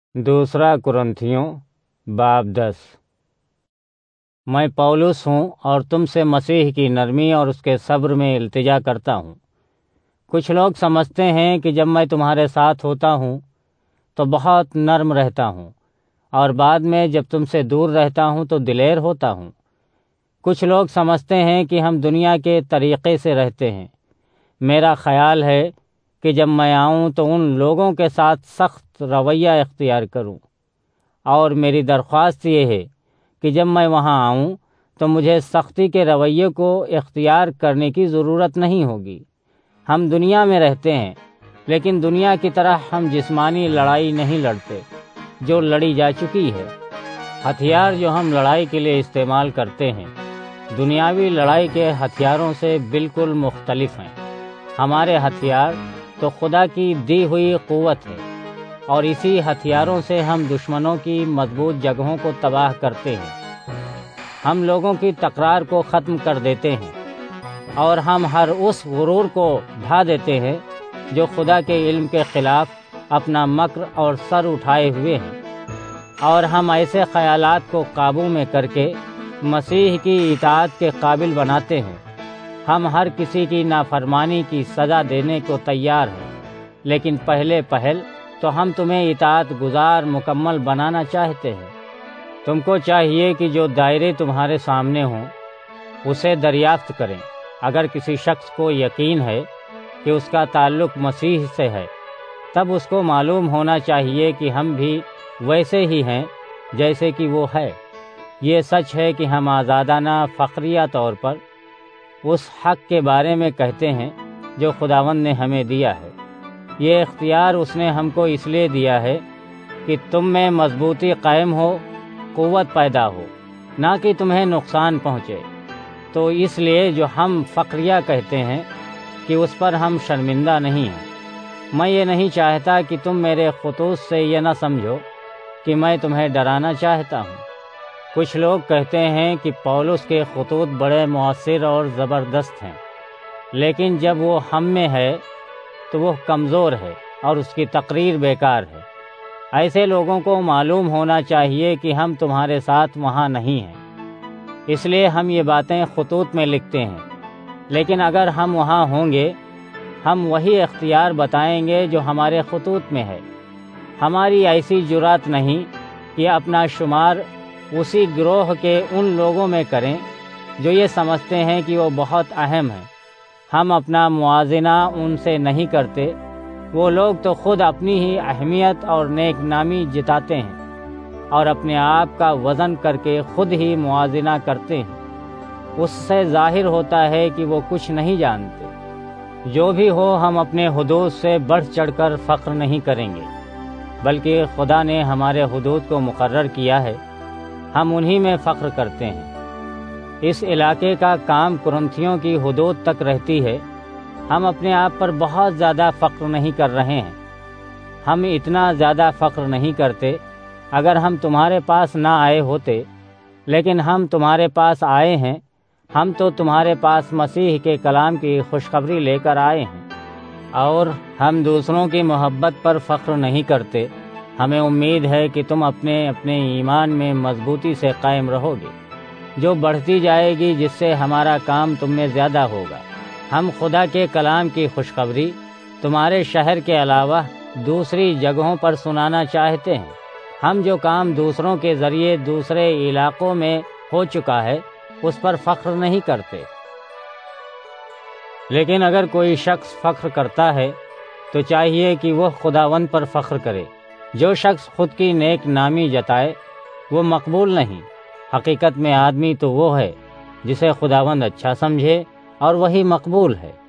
दूसरा कुरिन्थियों बाब 10। मैं पौलुस हूँ और तुमसे मसीह की नरमी और उसके सब्र में इल्तिजा करता हूँ। कुछ लोग समझते हैं कि जब मैं तुम्हारे साथ होता हूँ तो बहुत नर्म रहता हूँ और बाद में जब तुमसे दूर रहता हूँ तो दिलेर होता हूँ। कुछ लोग समझते हैं कि हम दुनिया के तरीक़े से रहते हैं। मेरा ख़याल है कि जब मैं आऊँ तो उन लोगों के साथ सख्त रवैया इख्तियार करूँ, और मेरी दरख्वास्त ये है कि जब मैं वहाँ आऊँ तो मुझे सख्ती के रवैये को इख्तियार करने की ज़रूरत नहीं होगी। हम दुनिया में रहते हैं, लेकिन दुनिया की तरह हम जिस्मानी लड़ाई नहीं लड़ते जो लड़ी जा चुकी है। हथियार जो हम लड़ाई के लिए इस्तेमाल करते हैं दुनियावी लड़ाई के हथियारों से बिल्कुल मुख्तलिफ हैं। हमारे हथियार तो खुदा की दी हुई क़ुव्वत है, और इसी हथियारों से हम दुश्मनों की मजबूत जगहों को तबाह करते हैं। हम लोगों की तकरार को ख़त्म कर देते हैं, और हम हर उस गुरूर को ढा देते हैं जो खुदा के इल्म के ख़िलाफ़ अपना मक्र और सर उठाए हुए हैं, और हम ऐसे ख़यालात को काबू में करके मसीह की इताअत के काबिल बनाते हैं। हम हर किसी की नाफरमानी की सज़ा देने को तैयार हैं, लेकिन पहले पहल तो हम तुम्हें इताअत गुज़ार मुकम्मल बनाना चाहते हैं। तुमको चाहिए कि जो दायरे तुम्हारे सामने हों उसे दरियाफ्त करें। अगर किसी शख्स को यकीन है कि उसका ताल्लुक़ मसीह से है, तब उसको मालूम होना चाहिए कि हम भी वैसे ही हैं जैसे कि वो है। ये सच है कि हम आज़ादाना फ़ख्रिया तौर पर उस हक़ के बारे में कहते हैं जो खुदावंद ने हमें दिया है। ये इख्तियार उसने हमको इसलिए दिया है कि तुम में मजबूती कायम हो, क़ुव्वत पैदा हो, ना कि तुम्हें नुकसान पहुँचे। तो इसलिए जो हम फ़ख्रिया कहते हैं कि उस पर हम शर्मिंदा नहीं हैं। मैं ये नहीं चाहता कि तुम मेरे ख़ुतूत से ये न समझो कि मैं तुम्हें डराना चाहता हूँ। कुछ लोग कहते हैं कि पौलुस के ख़ुतूत बड़े मुअस्सिर और ज़बरदस्त हैं, लेकिन जब वो हम में है तो वो कमज़ोर है और उसकी तकरीर बेकार है। ऐसे लोगों को मालूम होना चाहिए कि हम तुम्हारे साथ वहाँ नहीं हैं, इसलिए हम ये बातें ख़ुतूत में लिखते हैं। लेकिन अगर हम वहाँ होंगे, हम वही इख्तियार बताएंगे जो हमारे ख़ुतूत में है। हमारी ऐसी जुरात नहीं कि अपना शुमार उसी गिरोह के उन लोगों में करें जो ये समझते हैं कि वो बहुत अहम हैं। हम अपना मुआज़ना उनसे नहीं करते। वो लोग तो ख़ुद अपनी ही अहमियत और नेक नामी जिताते हैं और अपने आप का वज़न करके ख़ुद ही मुआज़ना करते हैं। उससे ज़ाहिर होता है कि वो कुछ नहीं जानते। जो भी हो, हम अपने हुदूद से बढ़ चढ़कर फ़ख्र नहीं करेंगे, बल्कि खुदा ने हमारे हुदूद को मुकर्रर किया है, हम उन्हीं में फ़ख्र करते हैं। इस इलाके का काम कुरिन्थियों की हुदूद तक रहती है। हम अपने आप पर बहुत ज़्यादा फ़ख्र नहीं कर रहे हैं। हम इतना ज़्यादा फ़ख्र नहीं करते अगर हम तुम्हारे पास ना आए होते, लेकिन हम तुम्हारे पास आए हैं। हम तो तुम्हारे पास मसीह के कलाम की खुशखबरी लेकर आए हैं, और हम दूसरों की मोहब्बत पर फ़ख्र नहीं करते। हमें उम्मीद है कि तुम अपने अपने ईमान में मजबूती से कायम रहोगे, जो बढ़ती जाएगी, जिससे हमारा काम तुम में ज़्यादा होगा। हम खुदा के कलाम की खुशखबरी तुम्हारे शहर के अलावा दूसरी जगहों पर सुनाना चाहते हैं। हम जो काम दूसरों के ज़रिए दूसरे इलाक़ों में हो चुका है उस पर फ़ख्र नहीं करते। लेकिन अगर कोई शख्स फ़ख्र करता है तो चाहिए कि वह खुदावंद पर फ़ख्र करे। जो शख्स खुद की नेक नामी जताए वो मकबूल नहीं। हकीकत में आदमी तो वो है जिसे खुदावंद अच्छा समझे, और वही मकबूल है।